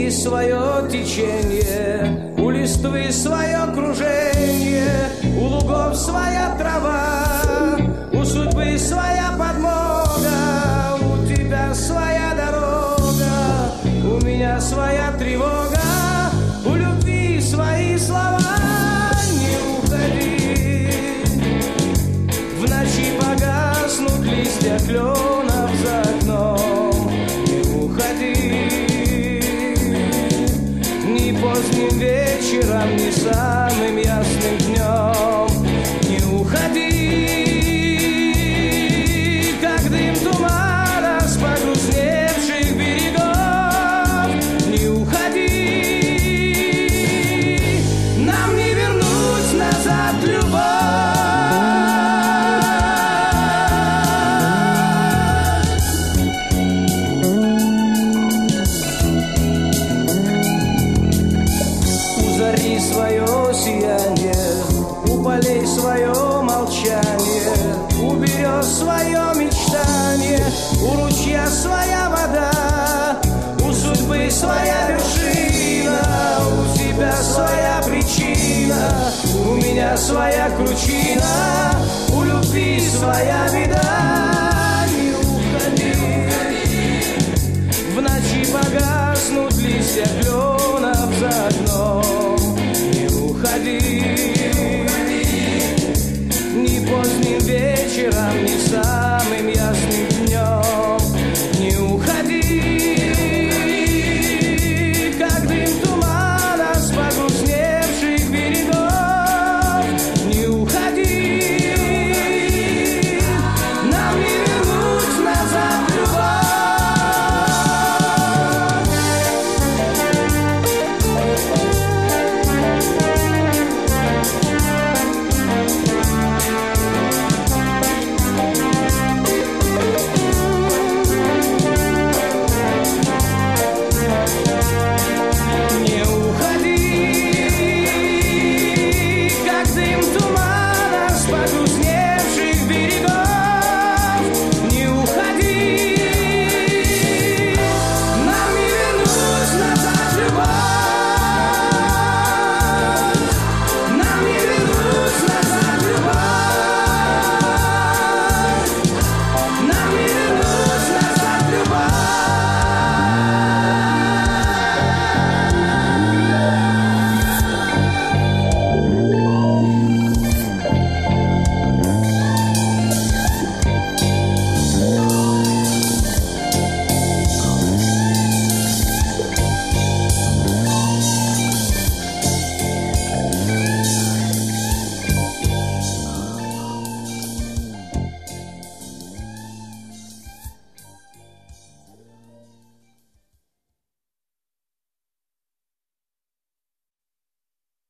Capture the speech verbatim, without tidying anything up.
реки свое течение, у листвы свое кружение, у лугов своя трава, у судьбы своя подмога, у тебя своя дорога, у меня своя тревога, у любви свои слова. Не уходи, в ночи погаснут листья кленов за окном. Не уходи, ни поздним вечером, ни самым ясным днем. Не уходи, как дым тумана с погрустневших берегов. Не уходи, нам не вернуть назад любовь. Свое сияние, у полей свое молчание, у берез свое мечтание, у ручья своя вода, у судьбы своя вершина, у тебя своя причина, у меня своя кручина, у любви своя беда. Не уходи, в ночи погаснут листья кленов за окном. Не уходи, ни поздним вечером, ни самым ясным днем. Не уходи, как дым тумана с погрустневших берегов. Не уходи, нам не вернуть назад любовь. Спасибо.